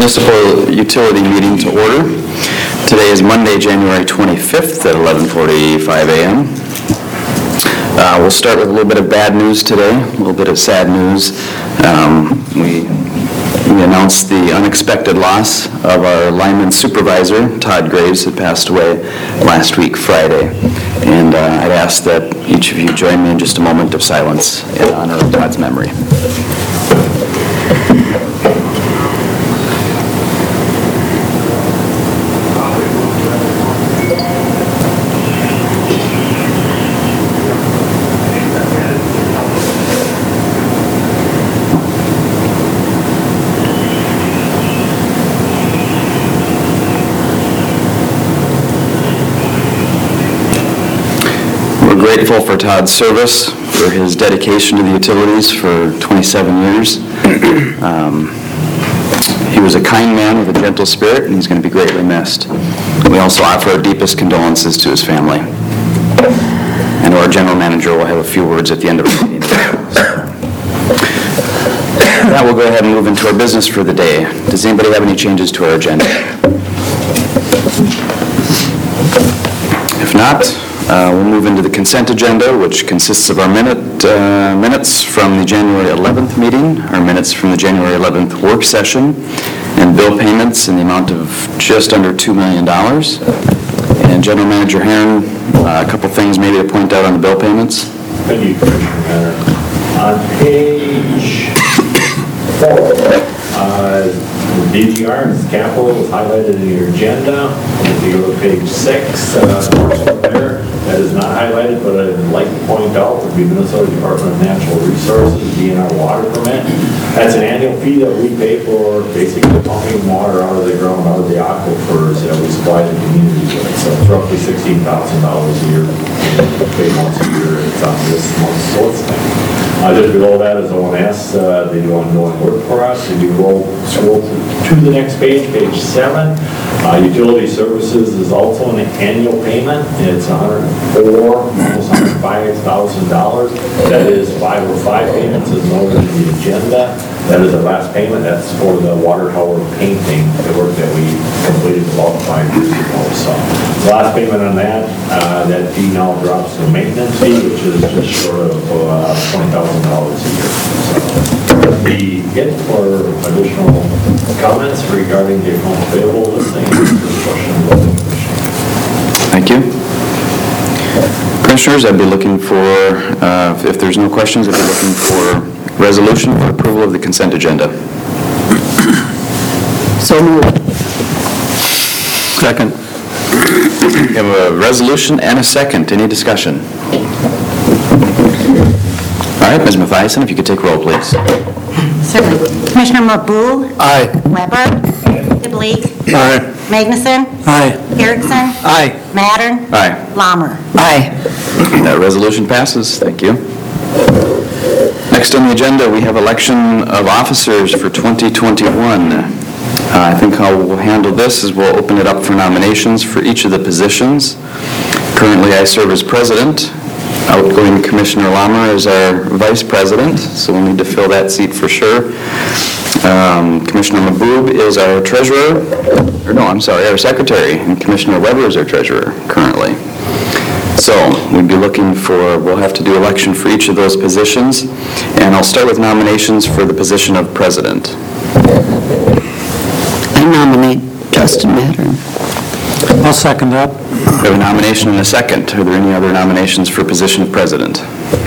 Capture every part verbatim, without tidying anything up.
municipal utility meeting to order. Today is Monday, January twenty-fifth at eleven forty-five a m Uh, we'll start with a little bit of bad news today, a little bit of sad news. Um, we, we announced the unexpected loss of our lineman supervisor, Todd Graves, that passed away last week, Friday. And uh, I'd ask that each of you join me in just a moment of silence in honor of Todd's memory. Grateful for Todd's service, for his dedication to the utilities for twenty-seven years. Um, he was a kind man with a gentle spirit, and he's going to be greatly missed. We also offer our deepest condolences to his family. I know our general manager will have a few words at the end of the meeting. Now we'll go ahead and move into our business for the day. Does anybody have any changes to our agenda? If not, Uh, we'll move into the consent agenda, which consists of our minute, uh, minutes from the January eleventh meeting, our minutes from the January eleventh work session, and bill payments in the amount of just under two million dollars. And General Manager Herron, uh, a couple things maybe to point out on the bill payments. Thank you, Commissioner Herron. On page four, uh, the D G R and capital is highlighted in your agenda. If you go to page six, uh, there, that is not highlighted, but I'd like to point out would be Minnesota Department of Natural Resources, D N R water permit. That's an annual fee that we pay for basically pumping water out of the ground, out of the aquifers that we supply the community with. So it's roughly sixteen thousand dollars a year. We pay once a year. It's on this month's source thing. Uh, just below that is O N S. Uh, they do ongoing work for us. If you roll, scroll to, to the next page, page seven, uh, utility services is also an annual payment. It's one hundred four, almost one hundred five thousand dollars. That is five oh five payments as noted in the agenda. That is the last payment. That's for the water tower painting, the work that we completed about five years ago. So the last payment on that, uh, that fee now drops to maintenance fee, which is just short of uh, twenty thousand dollars a year. So that'd be it for additional comments regarding the account payable listing. Thank you. Commissioners, I'd be looking for, uh, if there's no questions, I'd be looking for resolution for approval of the consent agenda. So moved. Second. We have a resolution and a second. Any discussion? All right, Miz Mathiasen, if you could take roll, please. Certainly. Commissioner Mabu? Aye. Weber? DeBleek? Aye. Magnuson? Aye. Erickson? Aye. Mattern? Aye. Lammer? Aye. That resolution passes. Thank you. Next on the agenda, we have election of officers for twenty twenty-one. Uh, I think how we'll handle this is we'll open it up for nominations for each of the positions. Currently, I serve as president. Outgoing Commissioner Lammer is our vice president, so we'll need to fill that seat for sure. Um, Commissioner Maboob is our treasurer, or no, I'm sorry, our secretary, and Commissioner Weber is our treasurer currently. So we'd be looking for, we'll have to do election for each of those positions, and I'll start with nominations for the position of president. I nominate Justin Mattern. I'll second that. We have a nomination and a second. Are there any other nominations for position of president?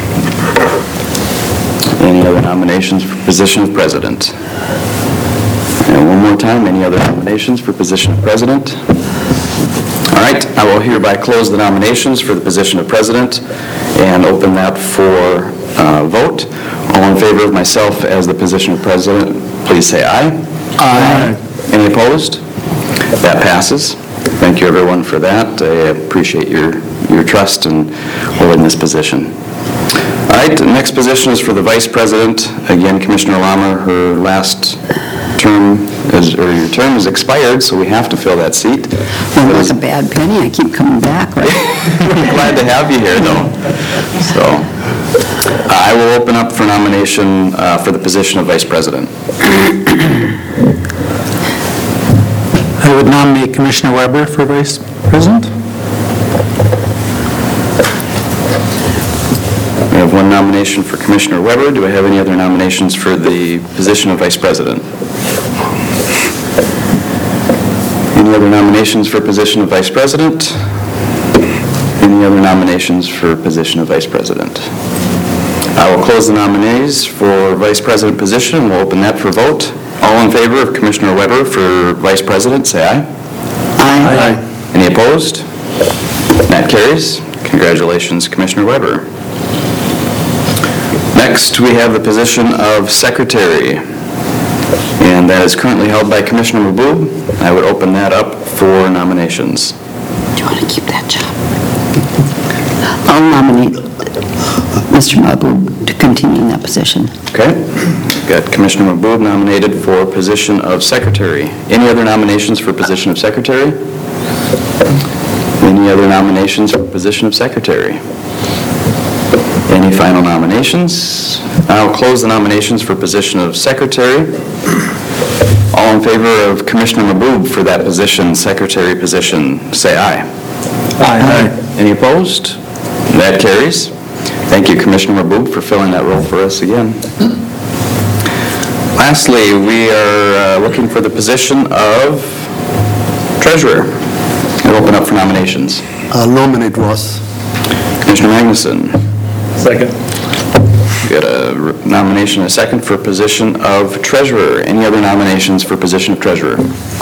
Any other nominations for position of president? And one more time, any other nominations for position of president? All right, I will hereby close the nominations for the position of president and open that for uh, vote. All in favor of myself as the position of president, please say aye. Aye. Any opposed? That passes. Thank you, everyone, for that. I appreciate your, your trust in holding this position. All right, the next position is for the vice president. Again, Commissioner Lammer, her last term, is, or your term is expired, so we have to fill that seat. Well, that's a bad penny. I keep coming back, right? We're glad to have you here, though. So, uh, I will open up for nomination uh, for the position of vice president. would nominate Commissioner Weber for Vice President. We have one nomination for Commissioner Weber. Do I have any other nominations for the position of Vice President? Any other nominations for position of Vice President? Any other nominations for position of Vice President? I will close the nominees for Vice President position. We'll open that for vote. All in favor of Commissioner Weber for Vice President, say aye. Aye. Any opposed? That carries. Congratulations, Commissioner Weber. Next, we have the position of Secretary, and that is currently held by Commissioner Maboo. I would open that up for nominations. Do you want to keep that job? I'll nominate Mister Mahboob to continue in that position. Okay? Got Commissioner Maboo nominated for position of Secretary. Any other nominations for position of Secretary? Any other nominations for position of Secretary? Any final nominations? I'll close the nominations for position of Secretary. All in favor of Commissioner Maboo for that position, Secretary position, say aye. Aye. Any opposed? That carries. Thank you, Commissioner Maboo, for filling that role for us again. Lastly, we are uh, looking for the position of Treasurer. I'll open up for nominations. I'll nominate Ross. Commissioner Magnuson. Second. Got a r- nomination, a second for position of Treasurer. Any other nominations for position of Treasurer?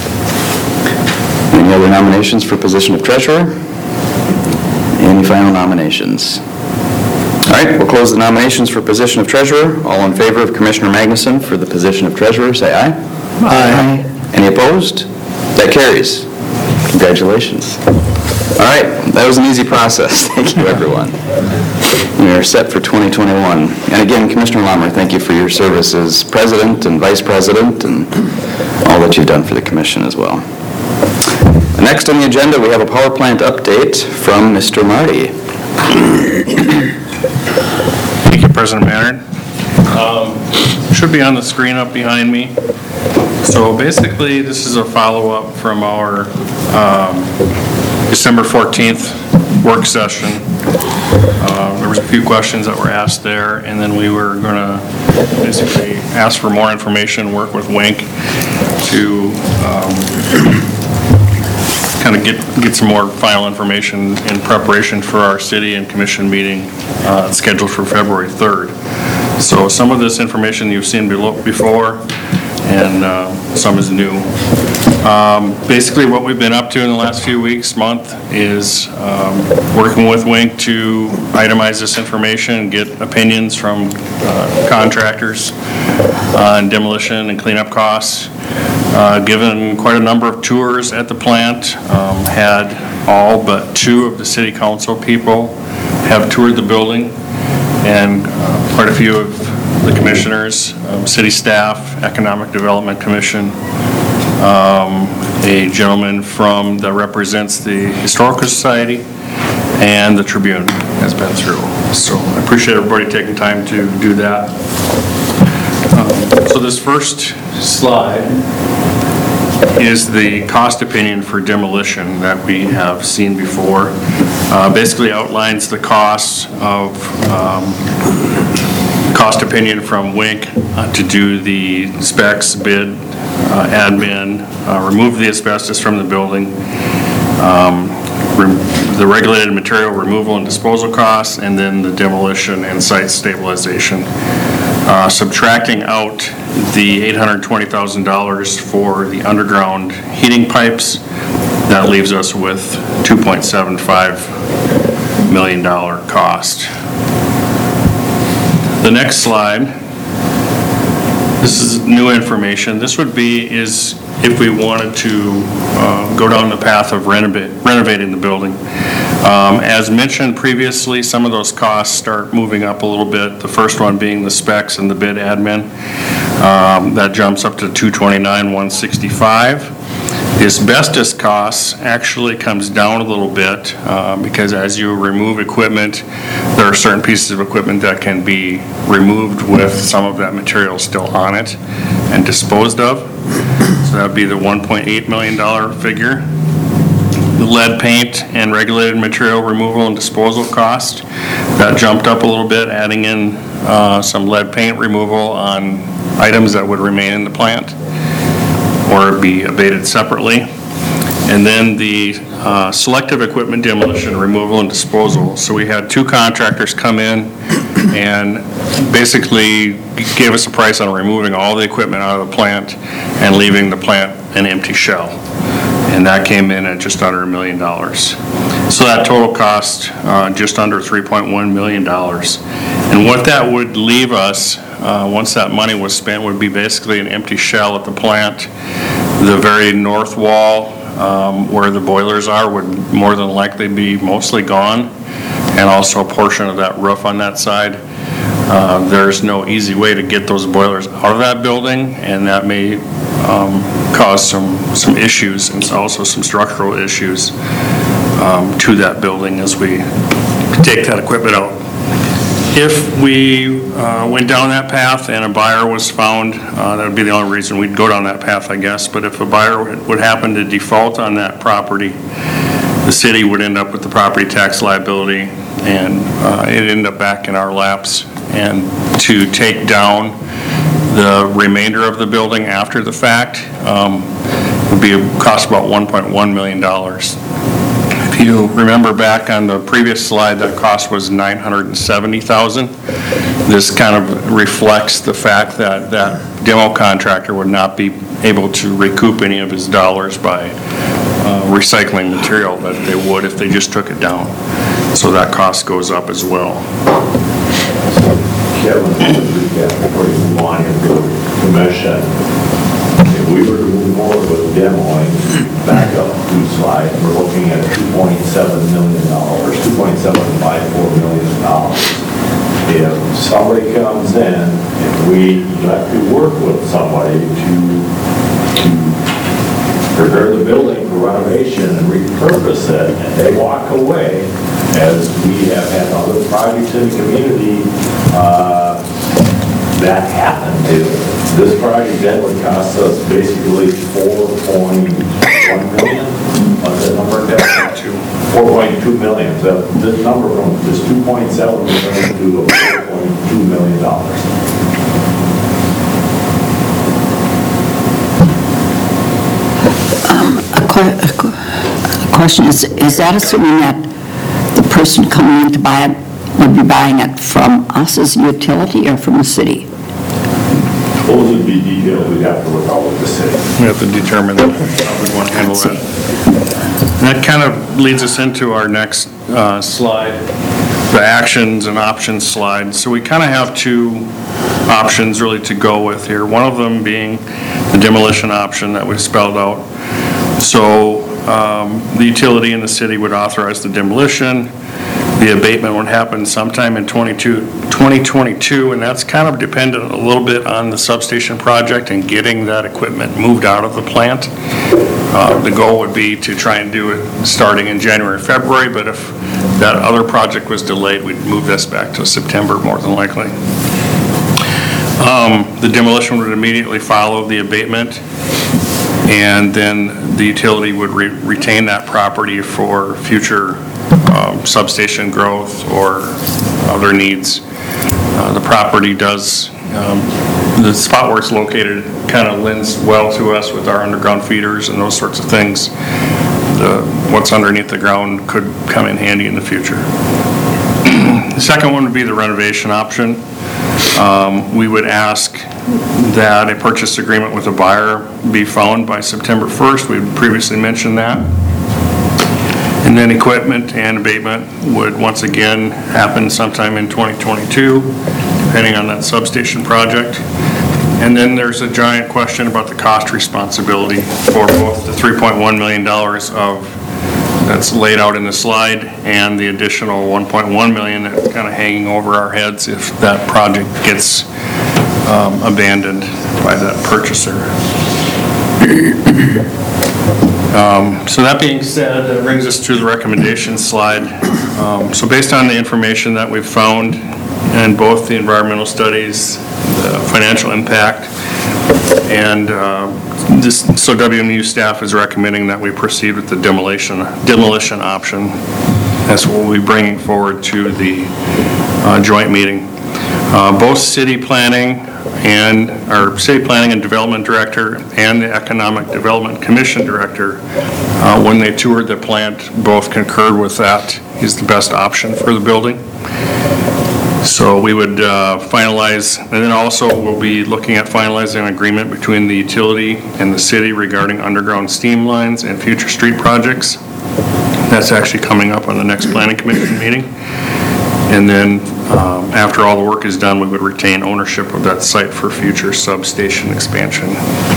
Any other nominations for position of Treasurer? Any final nominations? All right, we'll close the nominations for position of Treasurer. All in favor of Commissioner Magnuson for the position of Treasurer, say aye. Aye. Any opposed? That carries. Congratulations. All right, that was an easy process. Thank you, everyone. We are set for twenty twenty-one. And again, Commissioner Lammer, thank you for your service as President and Vice President and all that you've done for the Commission as well. Next on the agenda, we have a power plant update from Mister Marty. Thank you, President Maynard. Um, Should be on the screen up behind me. So basically, this is a follow-up from our um, December fourteenth work session. Uh, There was a few questions that were asked there, and then we were going to basically ask for more information, work with Wink to kind of get get some more final information in preparation for our city and commission meeting uh, scheduled for February third. So some of this information you've seen below- before, and uh, some is new. Um, Basically, what we've been up to in the last few weeks, month, is um, working with Wink to itemize this information and get opinions from uh, contractors on demolition and cleanup costs. Uh, Given quite a number of tours at the plant, um, had all but two of the city council people have toured the building, and uh, quite a few of the commissioners, um, city staff, Economic Development Commission, um, a gentleman from, that represents the Historical Society, and the Tribune has been through. So I appreciate everybody taking time to do that. Um, So this first slide is the cost opinion for demolition that we have seen before. Uh, Basically outlines the costs of um, cost opinion from Wink uh, to do the specs, bid, uh, admin, uh, remove the asbestos from the building, um, re- the regulated material removal and disposal costs, and then the demolition and site stabilization. Uh, Subtracting out the eight hundred twenty thousand dollars for the underground heating pipes, that leaves us with two point seven five million dollars cost. The next slide, this is new information. This would be is if we wanted to uh, go down the path of renovate, renovating the building. Um, as mentioned previously, some of those costs start moving up a little bit. The first one being the specs and the bid admin. Um, that jumps up to two twenty-nine, one sixty-five. The asbestos costs actually comes down a little bit uh, because as you remove equipment, there are certain pieces of equipment that can be removed with some of that material still on it and disposed of. So that would be the one point eight million dollars figure. The lead paint and regulated material removal and disposal cost, that jumped up a little bit, adding in uh, some lead paint removal on items that would remain in the plant or be abated separately. And then the uh, selective equipment demolition, removal, and disposal. So we had two contractors come in and basically gave us a price on removing all the equipment out of the plant and leaving the plant an empty shell. And that came in at just under a million dollars. So that total cost uh, just under three point one million dollars. And what that would leave us, uh, once that money was spent, would be basically an empty shell at the plant. The very north wall, um, where the boilers are, would more than likely be mostly gone, and also a portion of that roof on that side. Uh, there's no easy way to get those boilers out of that building, and that may um, cause some, some issues and also some structural issues um, to that building as we take that equipment out. If we uh, went down that path and a buyer was found, uh, that would be the only reason we'd go down that path, I guess. But if a buyer would happen to default on that property, the city would end up with the property tax liability, and uh, it'd end up back in our laps. And to take down the remainder of the building after the fact um, would be a cost about one point one million dollars. If you remember back on the previous slide, that cost was nine hundred seventy thousand dollars. This kind of reflects the fact that that demo contractor would not be able to recoup any of his dollars by uh, recycling material that they would if they just took it down. So that cost goes up as well. Kevin, before you move on into the commission, if we were to move forward with demoing, back up two slides, we're looking at two point seven million dollars, two point seven five four million dollars. If somebody comes in, if we have to work with somebody to, to prepare the building for renovation and repurpose it, and they walk away, as we have had other projects in the community uh, that happen to. This project then would cost us basically four point one million. What's that number? four point two million. So this number from this two point seven million to four point two million dollars. A que- a que- a question is, is that assuming that the person coming in to buy it would be buying it from us as a utility or from the city? Those would be details we'd have to work out with the city. We have to determine how we want to handle that. And that kind of leads us into our next uh, slide, the actions and options slide. So we kind of have two options really to go with here. One of them being the demolition option that we spelled out. So um, the utility in the city would authorize the demolition. The abatement would happen sometime in twenty twenty-two, and that's kind of dependent a little bit on the substation project and getting that equipment moved out of the plant. Uh, the goal would be to try and do it starting in January, February, but if that other project was delayed, we'd move this back to September more than likely. Um, the demolition would immediately follow the abatement, and then the utility would re retain that property for future um, substation growth or other needs. Uh, the property does, um, the spot where it's located kind of lends well to us with our underground feeders and those sorts of things. The, what's underneath the ground could come in handy in the future. The second one would be the renovation option. Um, we would ask that a purchase agreement with a buyer be found by September first. We previously mentioned that. And then equipment and abatement would once again happen sometime in twenty twenty-two, depending on that substation project. And then there's a giant question about the cost responsibility for both the three point one million dollars of that's laid out in the slide and the additional one point one million dollars that's kind of hanging over our heads if that project gets um, abandoned by that purchaser. Um, so that being said, that brings us to the recommendation slide. Um, so based on the information that we've found in both the environmental studies, the financial impact, And uh, this, so W M U staff is recommending that we proceed with the demolition, demolition option. That's what we'll be bringing forward to the uh, joint meeting. Uh, Both city planning and, our city planning and development director and the Economic Development Commission director, uh, when they toured the plant, both concurred with that is the best option for the building. So we would uh, finalize, and then also we'll be looking at finalizing an agreement between the utility and the city regarding underground steam lines and future street projects. That's actually coming up on the next planning commission meeting. And then um, after all the work is done, we would retain ownership of that site for future substation expansion.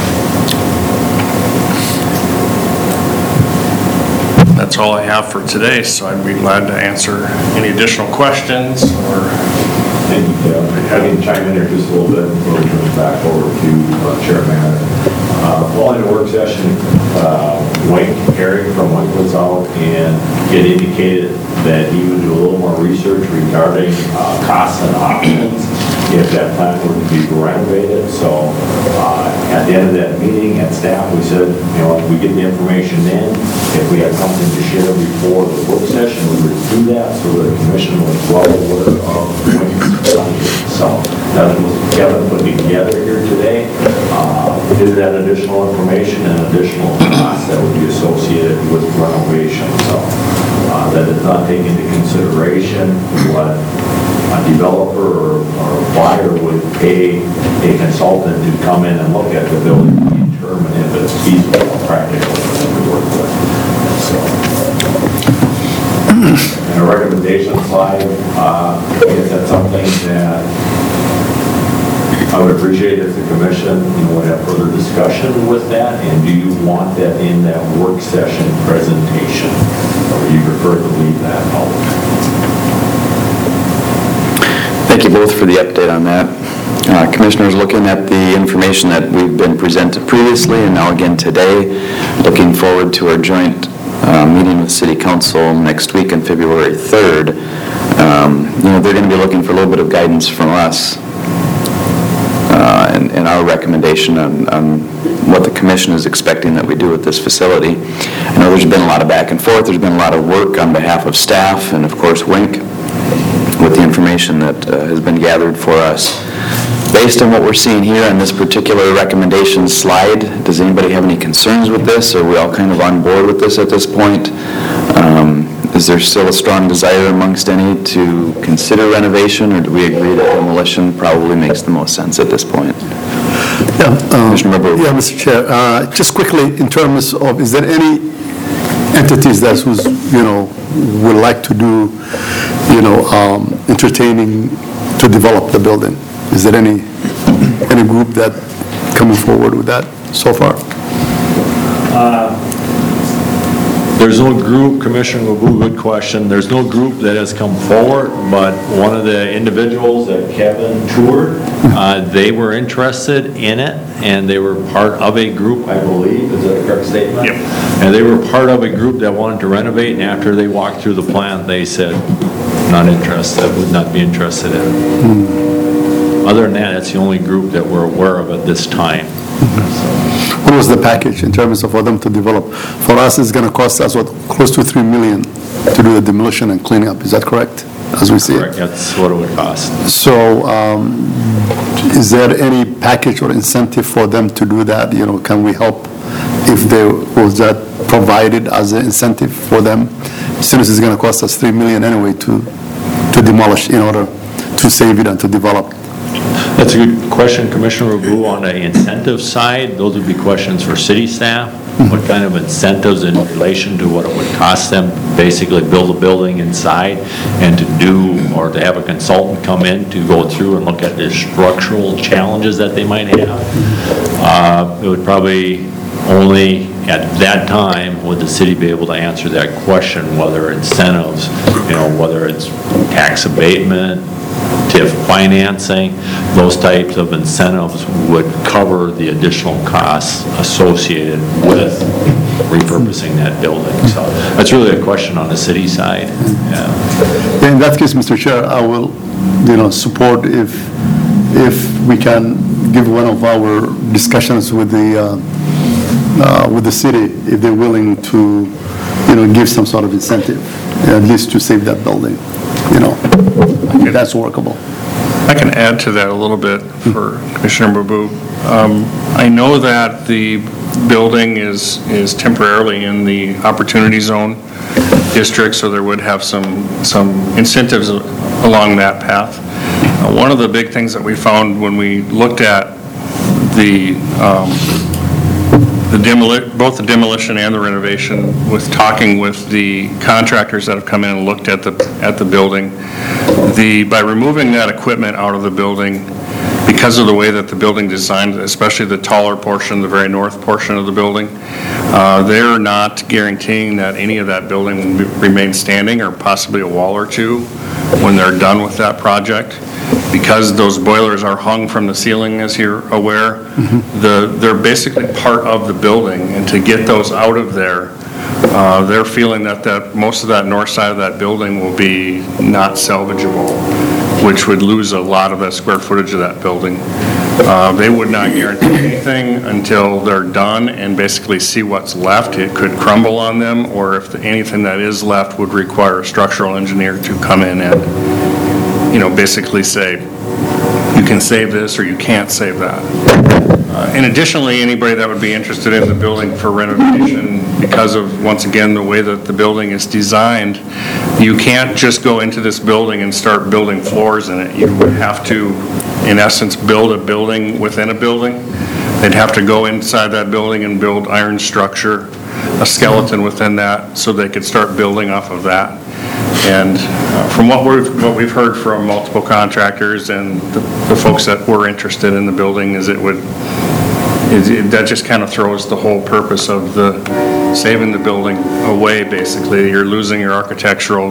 That's all I have for today, so I'd be glad to answer any additional questions or... Thank you, Kevin. I can chime in here just a little bit before we turn it back over to uh, Chair Mann. Uh, Following the work session, uh, Wayne Eric from Wayne was out and it indicated that he would do a little more research regarding uh, costs and options if that plant were to be renovated. So uh, at the end of that meeting at staff, we said, you know, if we get the information in, if we have something to share before the work session, we would do that so the commission was well aware of Wayne's project. So that's what Kevin put together here today. Uh, is that additional information and additional costs that would be associated with renovation. So uh, that is not taken into consideration what a developer or, or a buyer would pay a consultant to come in and look at the building to determine if it's feasible or practical to work with. So, and a recommendation slide, uh, I guess that's something that I would appreciate if the commission, you know, would have further discussion with that. And do you want that in that work session presentation, or do you prefer to leave that out? Thank you both for the update on that. Uh, Commissioners, looking at the information that we've been presented previously and now again today, looking forward to our joint uh, meeting with City Council next week on February third. Um, you know, they're going to be looking for a little bit of guidance from us uh, and, and our recommendation on, on what the Commission is expecting that we do with this facility. I know there's been a lot of back and forth. There's been a lot of work on behalf of staff and, of course, Wink, with the information that uh, has been gathered for us. Based on what we're seeing here on this particular recommendation slide, does anybody have any concerns with this? Are we all kind of on board with this at this point? Um, is there still a strong desire amongst any to consider renovation, or do we agree that demolition probably makes the most sense at this point? Yeah, um, Commissioner Mabur. yeah, Mister Chair, uh, just quickly, in terms of, is there any entities that who's, you know, would like to do, you know, um, entertaining to develop the building? Is there any, any group that coming forward with that so far? There's no group, Commissioner Lebu, good question. There's no group that has come forward, but one of the individuals that Kevin toured, uh, they were interested in it, and they were part of a group, I believe. Is that a correct statement? Yep. And they were part of a group that wanted to renovate, and after they walked through the plant, they said, not interested, would not be interested in it. Hmm. Other than that, it's the only group that we're aware of at this time. What was the package in terms of for them to develop? For us, it's going to cost us, what, close to three million to do the demolition and cleaning up. Is that correct, as we see it? Correct, that's what it would cost. So um, is there any package or incentive for them to do that? You know, can we help if they, was that provided as an incentive for them? Since it's going to cost us three million anyway to, to demolish in order to save it and to develop. That's a good question, Commissioner Lebu. On the incentive side, those would be questions for city staff. What kind of incentives in relation to what it would cost them, basically build a building inside and to do, or to have a consultant come in to go through and look at the structural challenges that they might have. Uh, It would probably only at that time would the city be able to answer that question, whether incentives, you know, whether it's tax abatement, T I F financing, those types of incentives would cover the additional costs associated with repurposing that building. So that's really a question on the city side. Yeah. In that case, Mister Chair, I will, you know, support if, if we can give one of our discussions with the, uh, uh, with the city, if they're willing to, you know, give some sort of incentive, at least to save that building, you know, if that's workable. I can add to that a little bit for Commissioner Mabu. Um, I know that the building is, is temporarily in the Opportunity Zone district, so there would have some, some incentives along that path. Uh, One of the big things that we found when we looked at the, um, the demoli, both the demolition and the renovation, with talking with the contractors that have come in and looked at the, at the building, the, by removing that equipment out of the building, because of the way that the building designed, especially the taller portion, the very north portion of the building, uh, they're not guaranteeing that any of that building will remain standing, or possibly a wall or two, when they're done with that project. Because those boilers are hung from the ceiling, as you're aware, the, they're basically part of the building, and to get those out of there, uh, they're feeling that, that most of that north side of that building will be not salvageable, which would lose a lot of that square footage of that building. Uh, They would not guarantee anything until they're done and basically see what's left. It could crumble on them, or if the- anything that is left would require a structural engineer to come in and, you know, basically say, you can save this or you can't save that. Uh, And additionally, anybody that would be interested in the building for renovation, because of, once again, the way that the building is designed, you can't just go into this building and start building floors in it. You would have to, in essence, build a building within a building. They'd have to go inside that building and build iron structure, a skeleton within that, so they could start building off of that. And uh, from what we've, what we've heard from multiple contractors and the the folks that were interested in the building, is it would, is it- that just kind of throws the whole purpose of the, saving the building away, basically. You're losing your architectural,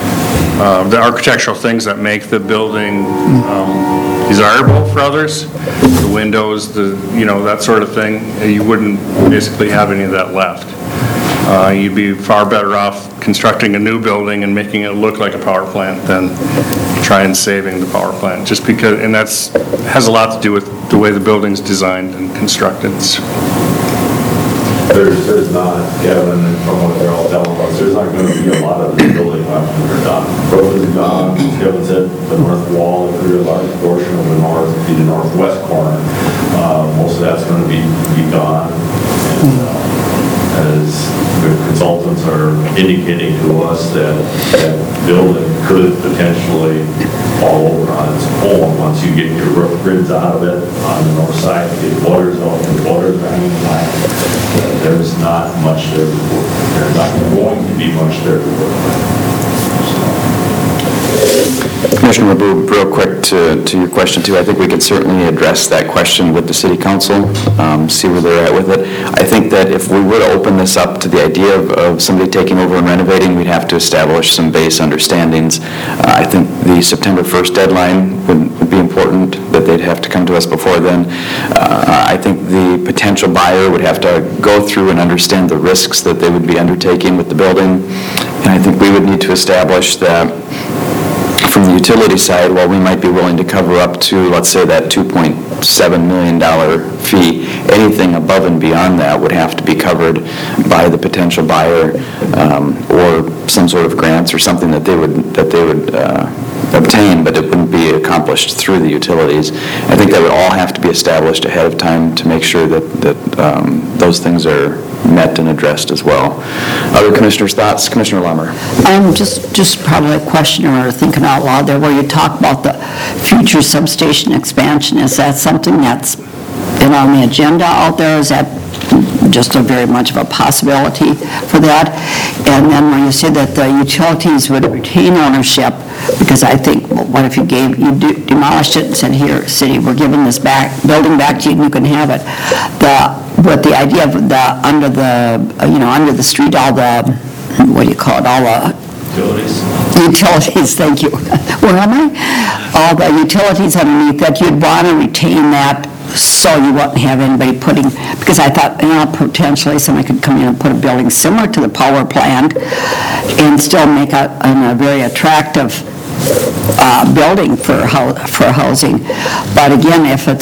uh, the architectural things that make the building um, desirable for others, the windows, the, you know, that sort of thing. You wouldn't basically have any of that left. Uh, You'd be far better off constructing a new building and making it look like a power plant than try and saving the power plant, just because, and that's, has a lot to do with the way the building's designed and constructed. There's, there's not, Kevin, and from what they're all telling us, there's not going to be a lot of the building left when they're done. Roof is gone, as Kevin said, the north wall, the pretty large portion of the north, the northwest corner, uh, most of that's going to be, be gone. And, uh, as the consultants are indicating to us, that that building could potentially fall over on its own once you get your roof grids out of it on the north side, get boilers on, the boilers are hanging line. There's not much there. There's not going to be much there to work. Commissioner Mabu, real quick to, to your question too, I think we could certainly address that question with the city council, um, see where they're at with it. I think that if we were to open this up to the idea of, of somebody taking over and renovating, we'd have to establish some base understandings. Uh, I think the September first deadline would, would be important, that they'd have to come to us before then. Uh, I think the potential buyer would have to go through and understand the risks that they would be undertaking with the building. And I think we would need to establish that from the utility side, while we might be willing to cover up to, let's say, that two point seven million dollars fee, anything above and beyond that would have to be covered by the potential buyer, um, or some sort of grants or something that they would, that they would uh, obtain, but it wouldn't be accomplished through the utilities. I think that would all have to be established ahead of time to make sure that, that um, those things are met and addressed as well. Other commissioners' thoughts? Commissioner Lummer. Um, just, just probably a question or thinking out loud there, where you talk about the future substation expansion. Is that something that's been on the agenda out there? Is that just a very much of a possibility for that? And then when you say that the utilities would retain ownership, because I think, well, what if you gave, you de- demolished it and said, here, city, we're giving this back, building back to you, and you can have it. The, but the idea of the, under the, uh, you know, under the street, all the, what do you call it, all the Utilities? utilities, thank you. Where am I? All the utilities underneath that, you'd want to retain that so you wouldn't have anybody putting, because I thought, you know, potentially somebody could come in and put a building similar to the power plant and still make a, a very attractive uh, building for hou- for housing. But again, if it's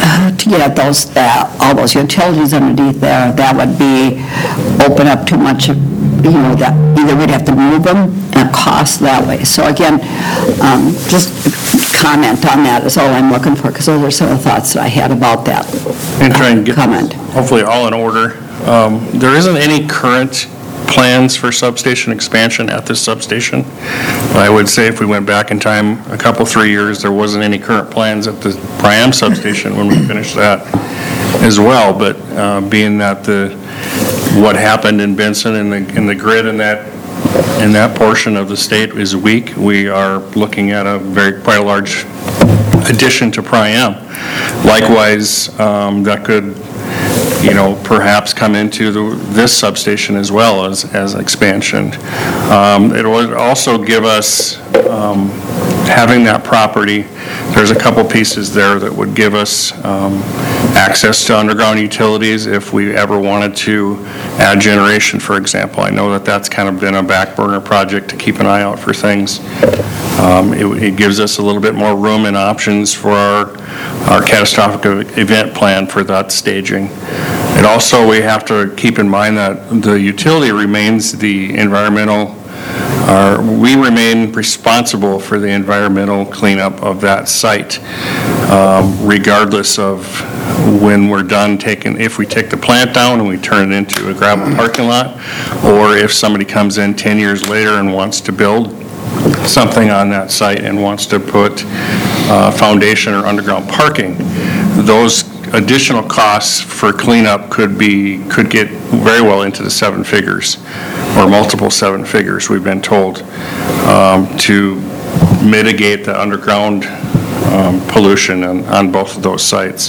to get those, uh, all those utilities underneath there, that would be, open up too much, of, you know, that either we'd have to move them and cost that way. So again, um, just comment on that is all I'm looking for, because those are some of the thoughts that I had about that. And try and get, Comment. hopefully all in order. Um, There isn't any current plans for substation expansion at this substation. I would say if we went back in time a couple, three years, there wasn't any current plans at the Priam substation when we finished that as well. But uh, being that the, what happened in Benson and the, and the grid in that, in that portion of the state is weak, we are looking at a very, quite a large addition to Priam. Likewise, um, that could, you know, perhaps come into the, this substation as well as, as expansion. Um, it would also give us, um, having that property, there's a couple pieces there that would give us um, access to underground utilities if we ever wanted to add generation, for example. I know that that's kind of been a back burner project to keep an eye out for things. Um, it, it gives us a little bit more room and options for our, our catastrophic event plan for that staging. And also, we have to keep in mind that the utility remains the environmental, uh, we remain responsible for the environmental cleanup of that site, um, regardless of when we're done taking, if we take the plant down and we turn it into a gravel parking lot, or if somebody comes in ten years later and wants to build something on that site and wants to put uh, foundation or underground parking, those additional costs for cleanup could be, could get very well into the seven figures, or multiple seven figures, we've been told, um, to mitigate the underground um, pollution on, on both of those sites.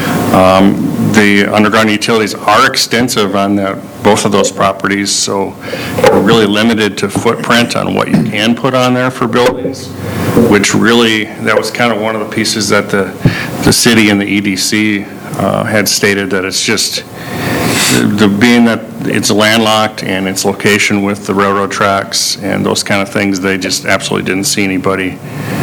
Um, the underground utilities are extensive on the, both of those properties, so we're really limited to footprint on what you can put on there for buildings, which really, that was kind of one of the pieces that the, the city and the E D C uh, had stated, that it's just, the, the being that it's landlocked and its location with the railroad tracks and those kind of things, they just absolutely didn't see anybody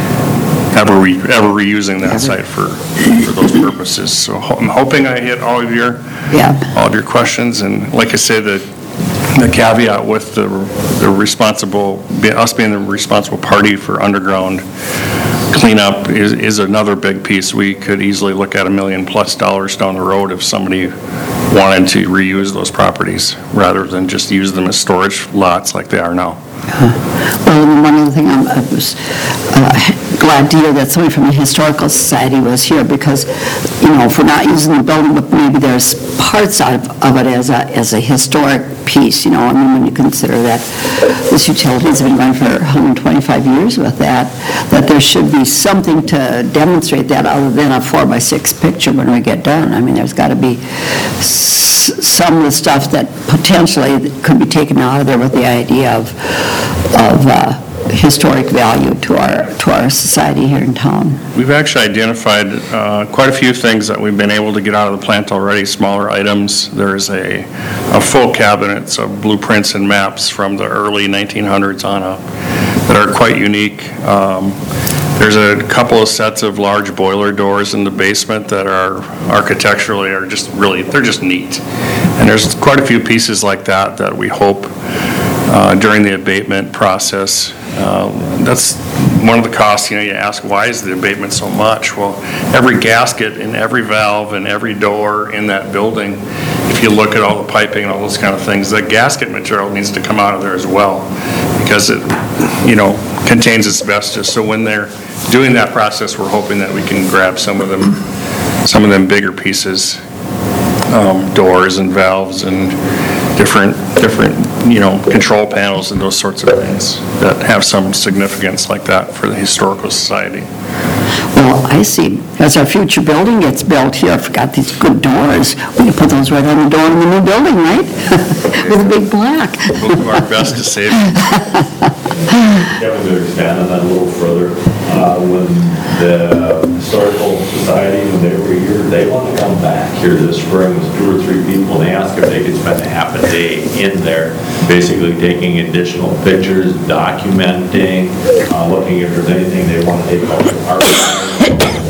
ever re, ever reusing that site for, for those purposes. So ho- I'm hoping I hit all of your, Yeah. all of your questions. And like I said, the, the caveat with the, the responsible, be- us being the responsible party for underground cleanup is, is another big piece. We could easily look at a million plus dollars down the road if somebody wanted to reuse those properties rather than just use them as storage lots like they are now. Well, and one other thing, I'm- I was uh, glad to hear that somebody from the Historical Society was here, because, you know, if we're not using the building, but maybe there's parts of of it as a, as a historic piece, you know, I mean, when you consider that this utility's been running for one hundred twenty-five years with that, that there should be something to demonstrate that other than a four by six picture when we get done. I mean, there's got to be s- some of the stuff that potentially could be taken out of there with the idea of, of uh, historic value to our, to our society here in town. We've actually identified uh, quite a few things that we've been able to get out of the plant already, smaller items. There's a, a full cabinet of blueprints and maps from the early nineteen hundreds on up that are quite unique. Um, There's a couple of sets of large boiler doors in the basement that are architecturally are just really, they're just neat. And there's quite a few pieces like that that we hope uh, during the abatement process. Uh, that's one of the costs, you know, you ask, why is the abatement so much? Well, every gasket and every valve and every door in that building, if you look at all the piping and all those kind of things, the gasket material needs to come out of there as well, because it, you know, contains asbestos. So when they're doing that process, we're hoping that we can grab some of them, some of them bigger pieces, um, doors and valves and different, different, you know, control panels and those sorts of things that have some significance like that for the Historical Society. Well, I see, as our future building gets built here, I've got these good doors, we can put those right on the door in the new building, right? With a big black. We'll do our best to save it. Kevin, to expand on that a little further, uh, when the Historical Society, when they were here, they want to come back here this spring with two or three people, and they asked if they could spend a half a day in there, basically taking additional pictures, documenting, uh, looking if there's anything they want to take out of the archive,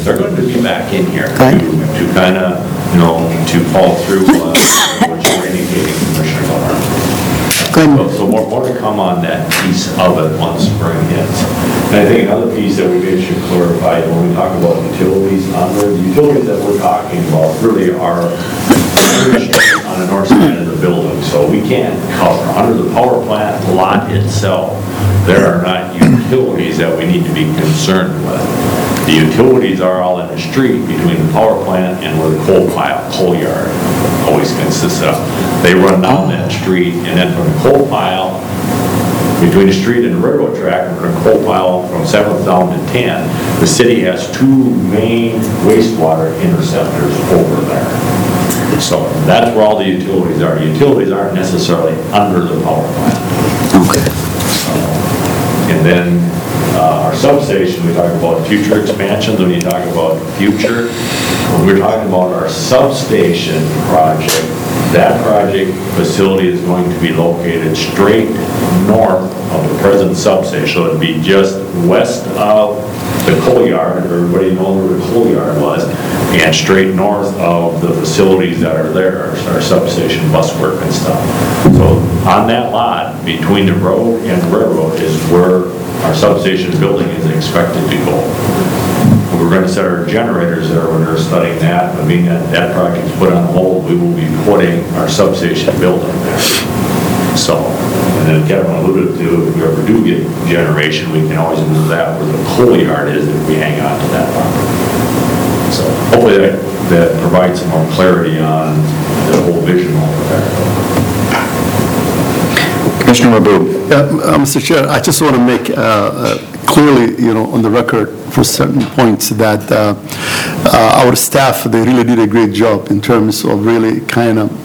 they're going to be back in here to, Good. to kind of, you know, to follow through uh, what you're indicating, Commissioner Miller. Good. So, so more, more to come on that piece of it once spring hits. And I think another piece that we maybe should clarify when we talk about utilities on there, the utilities that we're talking about really are on the north side of the building, so we can't cover. Under the power plant lot itself, there are not utilities that we need to be concerned with. The utilities are all in the street between the power plant and where the coal pile, coal yard always consists of. They run down that street, and then from the coal pile, between the street and the railroad track, and from the coal pile from seventh down to ten, the city has two main wastewater interceptors over there. So that's where all the utilities are. Utilities aren't necessarily under the power plant. Okay. And then uh, our substation, we talk about future expansions. When you talk about future, when we're talking about our substation project, that project facility is going to be located straight north of the present substation. So it'd be just west of the coal yard, everybody knows where the coal yard was, and straight north of the facilities that are there, our substation, bus work and stuff. So on that lot, between the road and the railroad is where our substation building is expected to go. We're going to set our generators there when they're studying that. I mean, that, that project's put on hold, we will be putting our substation building there. So, and then Kevin alluded to, if we ever do get generation, we can always move that where the coal yard is if we hang on to that property. So hopefully that, that provides some more clarity on the whole vision over there. Commissioner Mabu. Yeah, uh, Mister Chair, I just want to make uh, uh, clearly, you know, on the record for certain points that uh, uh, our staff, they really did a great job in terms of really kind of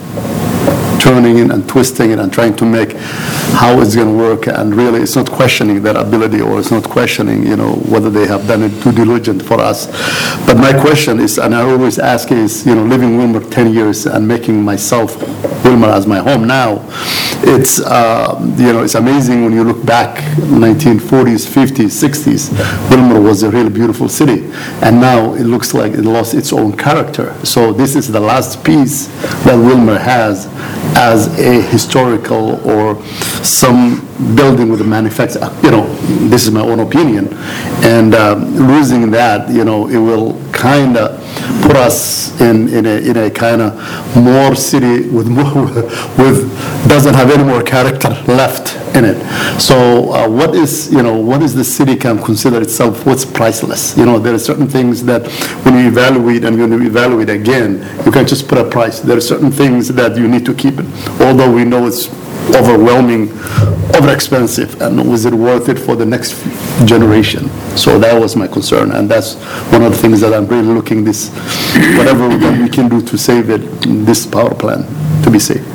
turning it and twisting it and trying to make how it's going to work, and really it's not questioning their ability, or it's not questioning, you know, whether they have done it due diligent for us. But my question is, and I always ask is, you know, living Wilmer ten years and making myself Wilmer as my home now, it's, uh, you know, it's amazing when you look back nineteen forties, fifties, sixties, Wilmer was a really beautiful city, and now it looks like it lost its own character. So this is the last piece that Wilmer has as a historical or some building with a manufacturer, you know, this is my own opinion, and um, losing that, you know, it will kind of put us in, in a, in a kind of more city with more, with, doesn't have any more character left in it. So uh, what is, you know, what is the city can consider itself, what's priceless? You know, there are certain things that when you evaluate and when you evaluate again, you can't just put a price. There are certain things that you need to keep it, although we know it's overwhelming, over expensive, and was it worth it for the next generation? So that was my concern, and that's one of the things that I'm really looking this, whatever that we can do to save it, this power plant to be safe.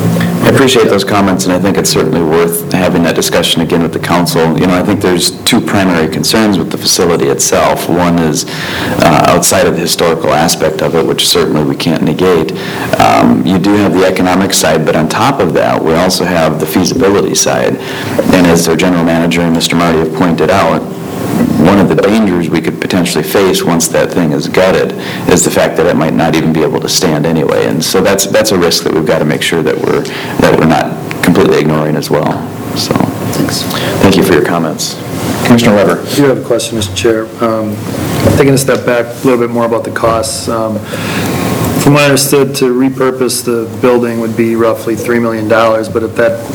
I appreciate those comments, and I think it's certainly worth having that discussion again with the council. You know, I think there's two primary concerns with the facility itself. One is uh, outside of the historical aspect of it, which certainly we can't negate. Um, you do have the economic side, but on top of that, we also have the feasibility side. And as their general manager and Mister Marty have pointed out, one of the dangers we could potentially face once that thing is gutted is the fact that it might not even be able to stand anyway. And so that's that's a risk that we've got to make sure that we're that we're not completely ignoring as well. So thanks. Thank you for your comments. Commissioner Weber. I do have a question, Mister Chair. Um, taking a step back a little bit more about the costs. Um, from what I understood, to repurpose the building would be roughly three million dollars, but if that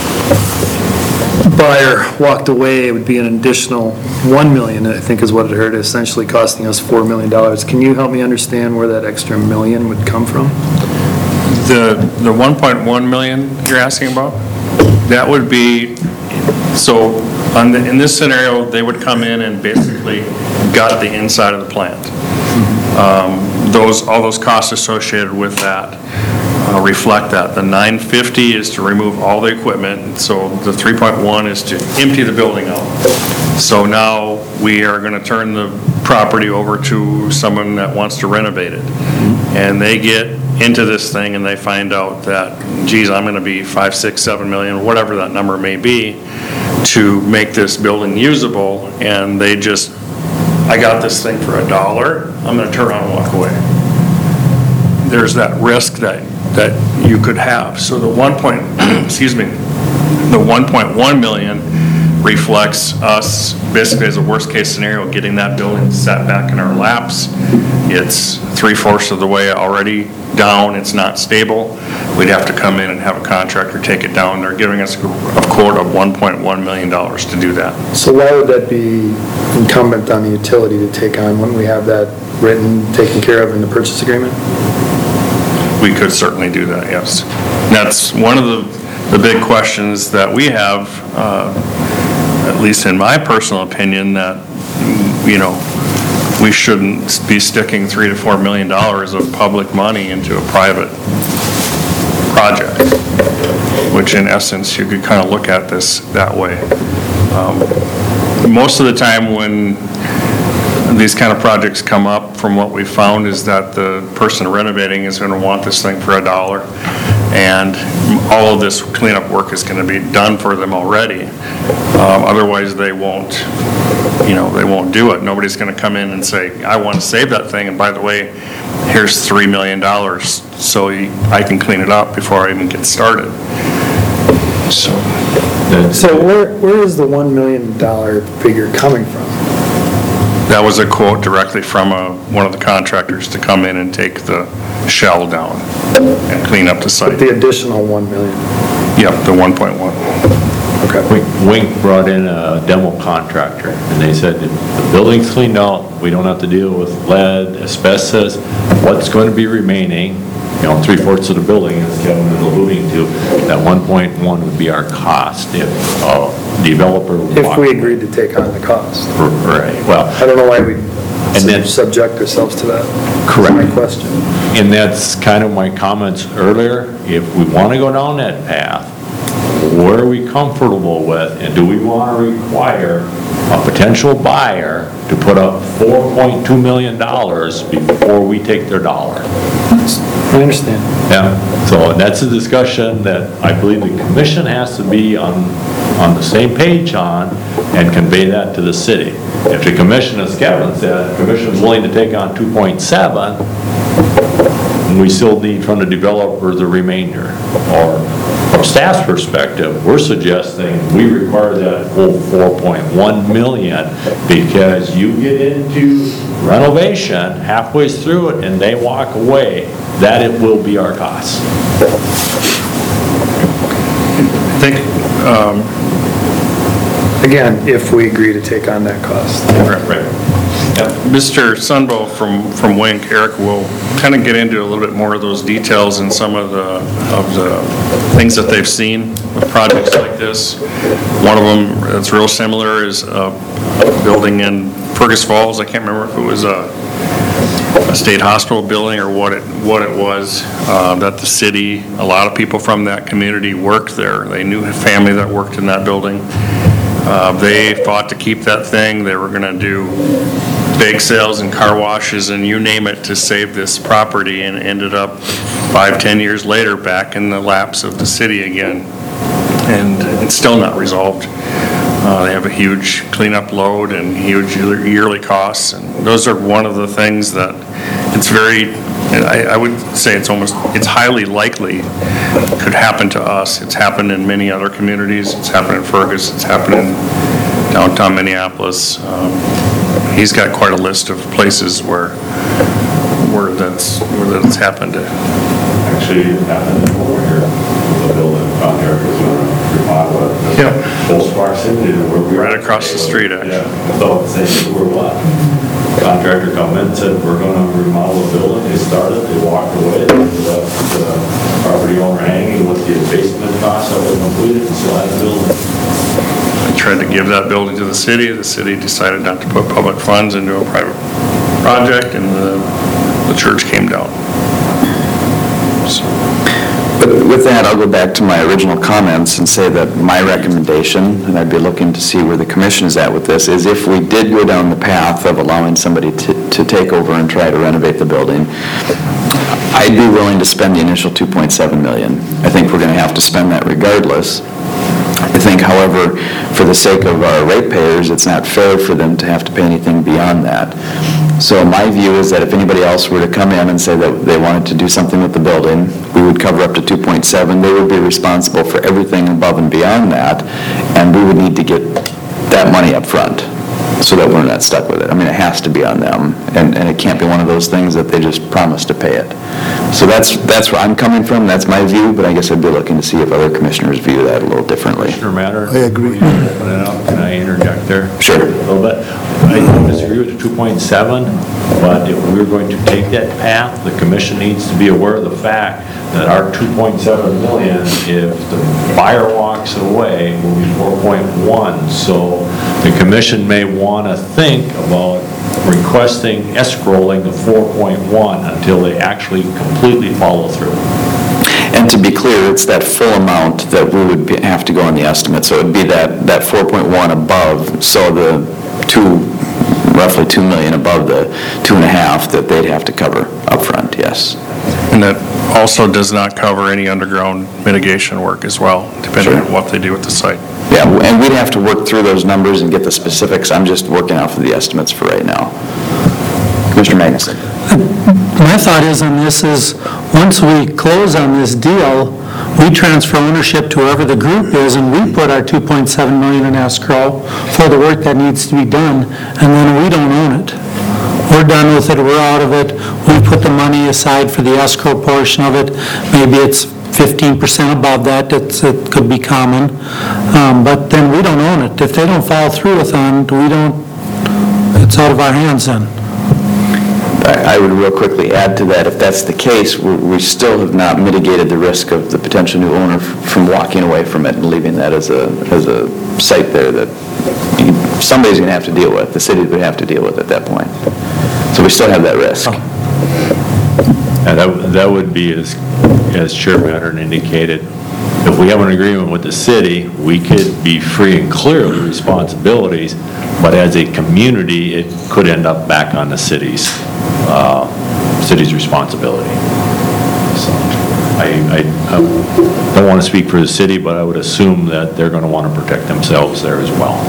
buyer walked away, it would be an additional one million dollars, I think is what it heard, essentially costing us four million dollars. Can you help me understand where that extra million would come from? The, the one point one million you're asking about, that would be, so on the, in this scenario, they would come in and basically gut the inside of the plant. Um, those, all those costs associated with that uh, reflect that. The nine fifty is to remove all the equipment, so the three point one is to empty the building out. So now we are going to turn the property over to someone that wants to renovate it. And they get into this thing and they find out that, geez, I'm going to be five, six, seven million, whatever that number may be, to make this building usable, and they just I got this thing for a dollar, I'm gonna turn around and walk away. There's that risk that, that you could have. So the one point, excuse me, the one point one million reflects us basically as a worst-case scenario, getting that building set back in our laps. It's three-fourths of the way already down, it's not stable. We'd have to come in and have a contractor take it down. They're giving us a quote of one point one million dollars to do that. So why would that be incumbent on the utility to take on? Wouldn't we have that written, taken care of in the purchase agreement? We could certainly do that, yes. That's one of the, the big questions that we have, uh, at least in my personal opinion, that, you know, we shouldn't be sticking three to four million dollars of public money into a private project, which in essence, you could kind of look at this that way. Um, most of the time when these kind of projects come up, from what we found, is that the person renovating is going to want this thing for a dollar, and all of this cleanup work is going to be done for them already. Um, otherwise, they won't, you know, they won't do it. Nobody's going to come in and say, I want to save that thing, and by the way, here's three million dollars so you, I can clean it up before I even get started. So, So where, where is the one million dollar figure coming from? that was a quote directly from a, one of the contractors to come in and take the shell down and clean up the site. The additional one million? Yep, the one point one. Okay. Wink- Wink brought in a demo contractor, and they said, if the building's cleaned out, we don't have to deal with lead, asbestos, what's going to be remaining, you know, three-fourths of the building, as Kevin was alluding to, that one point one would be our cost if a developer would If walk- we agreed to take on the cost. Right, well, I don't know why we And then- subject ourselves to that. Correct. That's my question. and that's kind of my comments earlier. If we want to go down that path, what are we comfortable with, and do we want to require a potential buyer to put up four point two million dollars before we take their dollar? I understand. Yeah, so that's a discussion that I believe the commission has to be on, on the same page on and convey that to the city. If the commission, as Kevin said, the commission's willing to take on two point seven, we still need from the developer the remainder. Or from staff's perspective, we're suggesting we require that full four point one million because you get into renovation halfway through it and they walk away, that it will be our cost. I think, um, Again, if we agree to take on that cost. right, right. Mister Sunbo from, from Wink, Eric, will kind of get into a little bit more of those details and some of the, of the things that they've seen with projects like this. One of them that's real similar is a building in Fergus Falls. I can't remember if it was a, a state hospital building or what it, what it was, uh, that the city, a lot of people from that community worked there. They knew a family that worked in that building. Uh, They fought to keep that thing. They were going to do bake sales and car washes and you name it to save this property, and ended up five, ten years later back in the laps of the city again. And it's still not resolved. Uh, They have a huge cleanup load and huge yearly costs, and those are one of the things that it's very, I, I would say it's almost, it's highly likely could happen to us. It's happened in many other communities. It's happened in Fergus. It's happened in downtown Minneapolis. Um, He's got quite a list of places where, where that's, where that's happened. Actually, it happened over here, the building out here, because we're remodel it. Yep. Close proximity to where we were. Right across the street, actually. Yeah, so saying we're what? Contractor come in, said, we're gonna remodel the building, they started, they walked away, they left the property owner hanging with the basement cost that was completed, and still had the building. I tried to give that building to the city. The city decided not to put public funds into a private project, and the, the church came down. So, But with that, I'll go back to my original comments and say that my recommendation, and I'd be looking to see where the commission is at with this, is if we did go down the path of allowing somebody to, to take over and try to renovate the building, I'd be willing to spend the initial two point seven million. I think we're going to have to spend that regardless. I think, however, for the sake of our ratepayers, it's not fair for them to have to pay anything beyond that. So my view is that if anybody else were to come in and say that they wanted to do something with the building, we would cover up to two point seven. They would be responsible for everything above and beyond that, and we would need to get that money up front so that we're not stuck with it. I mean, it has to be on them, and, and it can't be one of those things that they just promise to pay it. So that's that's where I'm coming from, that's my view, but I guess I'd be looking to see if other commissioners view that a little differently. Commissioner Matter? I agree. Can I interject there? Sure. A little bit. I don't disagree with the two point seven, but if we're going to take that path, the commission needs to be aware of the fact that our two point seven million, if the buyer walks away, will be four point one. So the commission may want to think about requesting escrowing the four point one until they actually completely follow through. And to be clear, it's that full amount that we would be- have to go on the estimate, so it'd be that, that four point one above, so the two, roughly two million above the two and a half that they'd have to cover upfront, yes. And that also does not cover any underground mitigation work as well, depending Sure. on what they do with the site. Yeah, and we'd have to work through those numbers and get the specifics. I'm just working off of the estimates for right now. Commissioner Magnuson. My thought is on this is, once we close on this deal, we transfer ownership to whoever the group is, and we put our two point seven million in escrow for the work that needs to be done, and then we don't own it. We're done with it, we're out of it, we put the money aside for the escrow portion of it. Maybe it's fifteen percent above that, it's, it could be common, um, but then we don't own it. If they don't follow through with it, we don't, it's out of our hands then. I I would real quickly add to that, if that's the case, we we still have not mitigated the risk of the potential new owner f- from walking away from it and leaving that as a, as a site there that you- somebody's going to have to deal with, the city would have to deal with at that point. So we still have that risk. And that, that would be, as, as Chair Mattern indicated, if we have an agreement with the city, we could be free and clear of the responsibilities, but as a community, it could end up back on the city's, uh, city's responsibility. So I, I, I don't want to speak for the city, but I would assume that they're going to want to protect themselves there as well.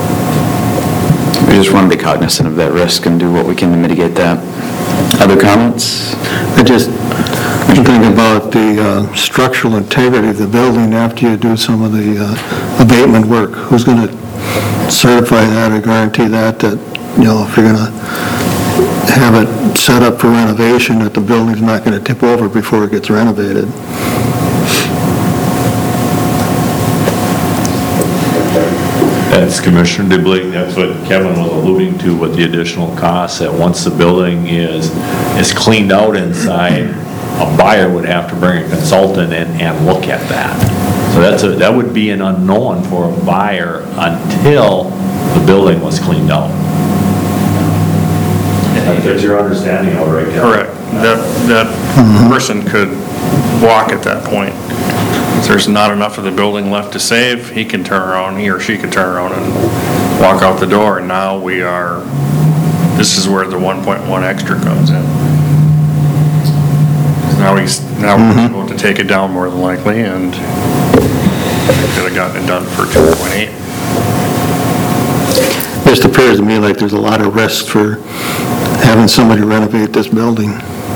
We just want to be cognizant of that risk and do what we can to mitigate that. Other comments? I just think about the uh, structural integrity of the building after you do some of the uh, abatement work. Who's going to certify that or guarantee that, that, you know, if you're going to have it set up for renovation, that the building's not going to tip over before it gets renovated? That's Commissioner DeBlake, that's what Kevin was alluding to with the additional costs, that once the building is, is cleaned out inside, a buyer would have to bring a consultant in and look at that. So that's a, that would be an unknown for a buyer until the building was cleaned out. That's your understanding of it, right, Kevin? Correct. That, that person could walk at that point. If there's not enough of the building left to save, he can turn around, he or she could turn around and walk out the door, and now we are, this is where the one point one extra comes in. Now he's, now we're able to take it down more than likely, and could have gotten it done for two point eight. Just appears to me like there's a lot of risk for having somebody renovate this building.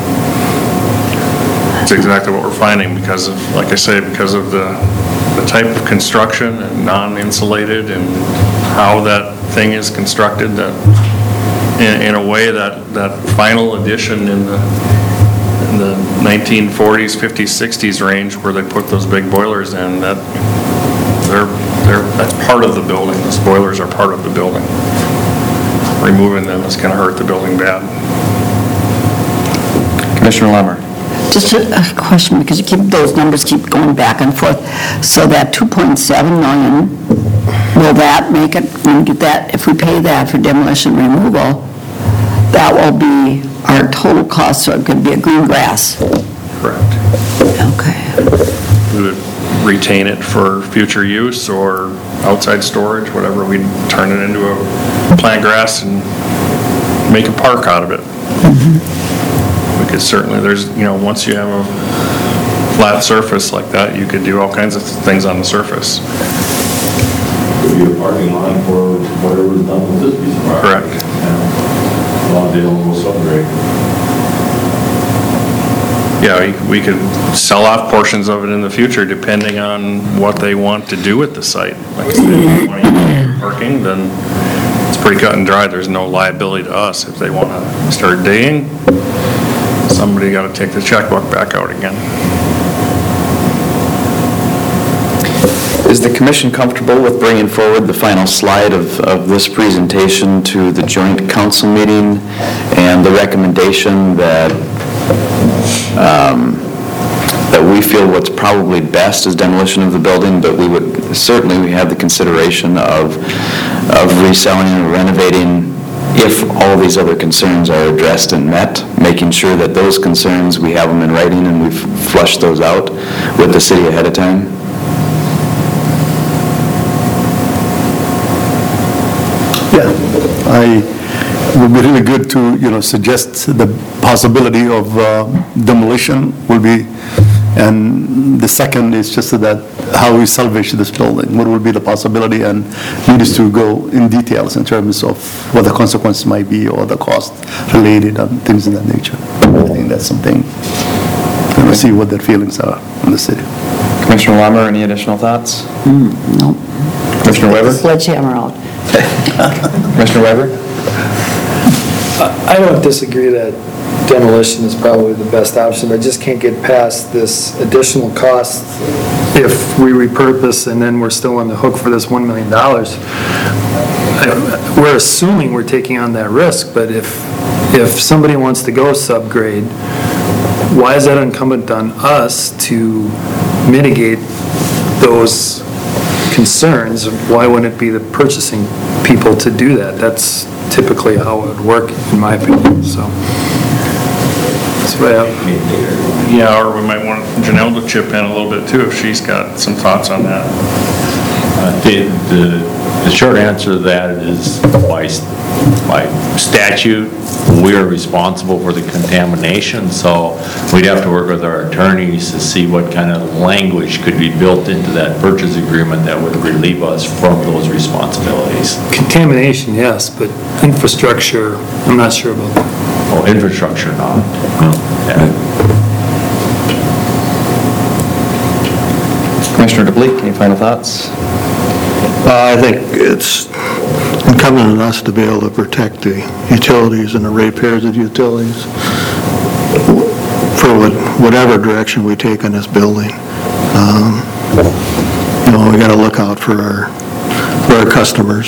That's exactly what we're finding because of, like I say, because of the, the type of construction and non-insulated and how that thing is constructed, that in, in a way that, that final addition in the, in the nineteen forties, fifties, sixties range where they put those big boilers in, that they're, they're, that's part of the building. Those boilers are part of the building. Removing them is going to hurt the building bad. Commissioner Lemmer. Just a a question, because you keep, those numbers keep going back and forth. So that two point seven million, will that make it, when we get that, if we pay that for demolition removal, that will be our total cost, so it could be a green grass? Correct. Okay. We would retain it for future use or outside storage, whatever. We'd turn it into a plant grass and make a park out of it. We could certainly, there's, you know, once you have a flat surface like that, you could do all kinds of things on the surface. could be a parking lot for whatever was done with this piece of property. Correct. Yeah. Lawndale will subgrade. Yeah, we- we could sell off portions of it in the future depending on what they want to do with the site. Like if they want to use it for parking, then it's pretty cut and dry. There's no liability to us. If they want to start digging, somebody got to take the checkbook back out again. Is the commission comfortable with bringing forward the final slide of, of this presentation to the joint council meeting and the recommendation that, um, that we feel what's probably best is demolition of the building, but we would, certainly we have the consideration of, of reselling and renovating if all these other concerns are addressed and met, making sure that those concerns, we have them in writing and we've flushed those out with the city ahead of time? Yeah, I, it would be really good to, you know, suggest the possibility of uh, demolition will be, and the second is just that how we salvage this building, what will be the possibility, and need us to go in details in terms of what the consequences might be or the cost related and things of that nature. I think that's something, and we'll see what their feelings are in the city. Commissioner Weimer, any additional thoughts? No. Commissioner Weber? Sledgehammer out. Commissioner Weber? I don't disagree that demolition is probably the best option, but I just can't get past this additional cost if we repurpose and then we're still on the hook for this one million dollars. We're assuming we're taking on that risk, but if, if somebody wants to go subgrade, why is that incumbent on us to mitigate those concerns? Why wouldn't it be the purchasing people to do that? That's typically how it would work, in my opinion, so. That's what I have. Yeah, or we might want Janelle to chip in a little bit too if she's got some thoughts on that. Uh, The, the the short answer to that is by, by statute, we are responsible for the contamination, so we'd have to work with our attorneys to see what kind of language could be built into that purchase agreement that would relieve us from those responsibilities. Contamination, yes, but infrastructure, I'm not sure about that. Oh, infrastructure, not. Yeah. Commissioner DeBleek, any final thoughts? Uh, I think it's incumbent on us to be able to protect the utilities and the ratepayers of the utilities for what- whatever direction we take in this building. Um, You know, we got to look out for our, for our customers.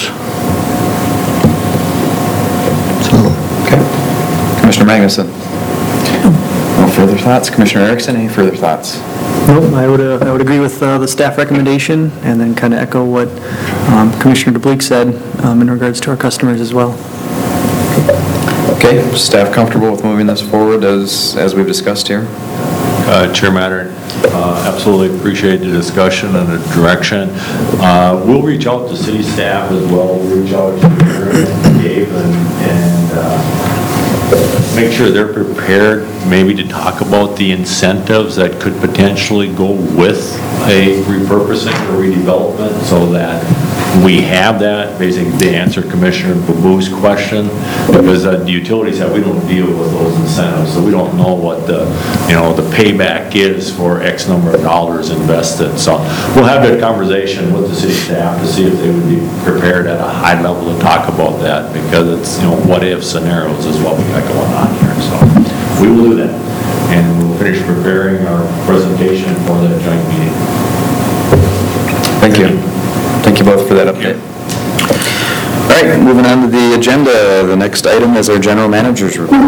So, Okay. Commissioner Magnuson? No further thoughts? Commissioner Erickson, any further thoughts? Nope, I would, uh, I would agree with uh, the staff recommendation and then kind of echo what um, Commissioner DeBleek said um, in regards to our customers as well. Okay, staff comfortable with moving this forward as, as we've discussed here? Uh, Chair Matter, uh, absolutely appreciate the discussion and the direction. Uh, We'll reach out to city staff as well. We'll reach out to Aaron and Dave and, and uh, make sure they're prepared maybe to talk about the incentives that could potentially go with a repurposing or redevelopment so that we have that, basically to answer Commissioner Babu's question, because uh, the utilities have, we don't deal with those incentives, so we don't know what the, you know, the payback is for X number of dollars invested. So we'll have that conversation with the city staff to see if they would be prepared at a high level to talk about that, because it's, you know, what if scenarios is what we got going on here. So we will do that, and we'll finish preparing our presentation for that joint meeting. Thank you. Thank you both for that update. All right, moving on to the agenda. The next item is our general manager's report.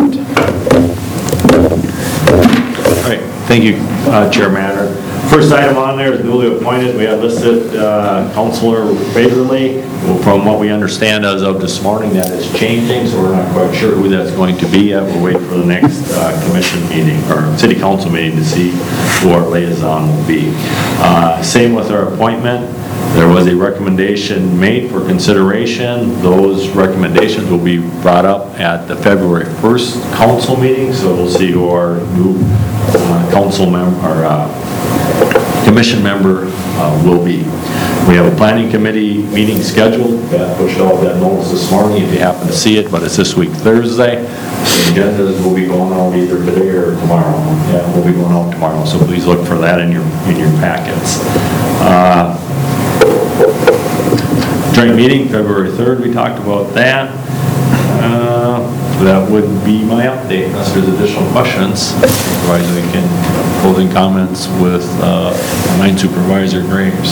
All right, thank you, uh, Chair Matter. First item on there is newly appointed. We have listed uh, Councilor Fagerly. Well, from what we understand as of this morning, that is changing, so we're not quite sure who that's going to be yet. We're waiting for the next uh, commission meeting, or city council meeting, to see who our liaison will be. Uh, Same with our appointment. There was a recommendation made for consideration. Those recommendations will be brought up at the February first council meeting, so we'll see who our new uh, council member, or uh, commission member uh, will be. We have a planning committee meeting scheduled. Beth pushed out that notice this morning if you happen to see it, but it's this week Thursday. The agendas will be going out either today or tomorrow. Yeah, we'll be going out tomorrow, so please look for that in your, in your packets. Uh, Joint meeting, February third, we talked about that. Uh, That would be my update, unless there's additional questions. Otherwise, we can closing comments with uh, Mine Supervisor Graves.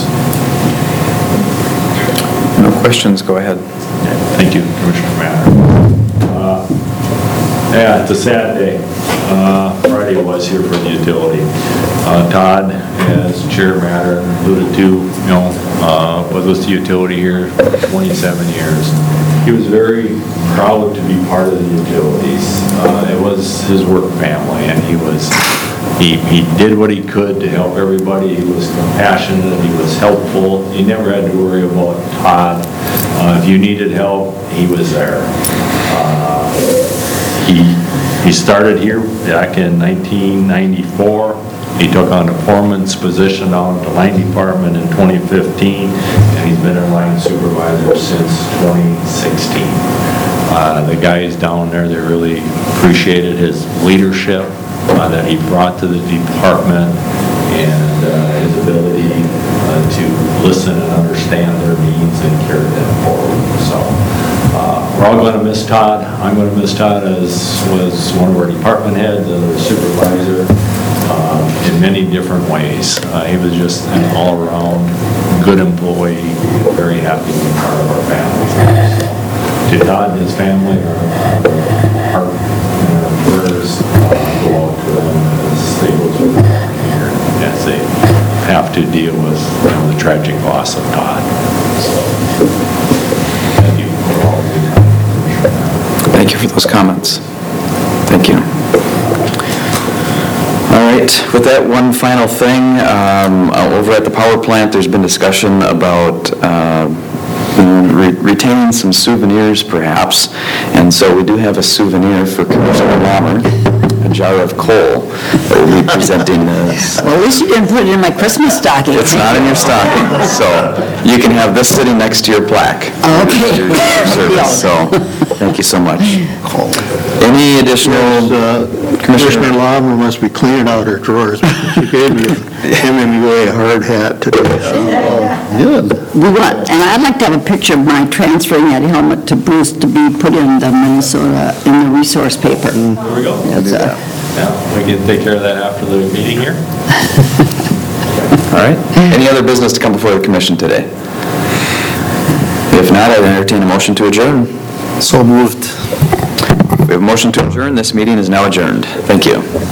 No questions, go ahead. Thank you, Commissioner Matter. Uh, Yeah, it's a sad day. Uh, Friday was here for the utility. Uh, Todd, as Chair Matter alluded to, you know, uh, was with the utility here for twenty-seven years. He was very proud to be part of the utilities. Uh, It was his work family, and he was, he, he did what he could to help everybody. He was compassionate, he was helpful. You never had to worry about Todd. Uh, If you needed help, he was there. Uh, He, he started here back in nineteen ninety-four. He took on a foreman's position down at the line department in twenty fifteen, and he's been a line supervisor since twenty sixteen. Uh, the guys down there, they really appreciated his leadership uh, that he brought to the department, and uh, his ability uh, to listen and understand their needs and carry them forward. So uh, we're all going to miss Todd. I'm going to miss Todd as was one of our department heads, as a supervisor, uh, in many different ways. Uh, he was just an all-around good employee, very happy to be part of our family. So, to Todd and his family, our heart and our prayers uh, go out to them as they go through the here, as they have to deal with, you know, the tragic loss of Todd. So, thank you for all of your time. Thank you for those comments. Thank you. All right, with that one final thing, um, uh, over at the power plant, there's been discussion about uh, re- retaining some souvenirs perhaps, and so we do have a souvenir for Commissioner Lammer, a jar of coal that we'll be presenting this. Well, at least you didn't put it in my Christmas stocking. It's not in your stocking, so you can have this sitting next to your plaque. Okay. Your service, so, thank you so much. Any additional, Uh, Commissioner Lammer must be cleaning out her drawers, because she gave me a M M U A hard hat today. Good. We want, and I'd like to have a picture of my transferring that helmet to Bruce to be put in the Minnesota, in the resource paper. There we go. That's a- Yeah, we can take care of that after the meeting here. all right? Any other business to come before the commission today? If not, I'd entertain a motion to adjourn. So moved. We have a motion to adjourn. This meeting is now adjourned. Thank you.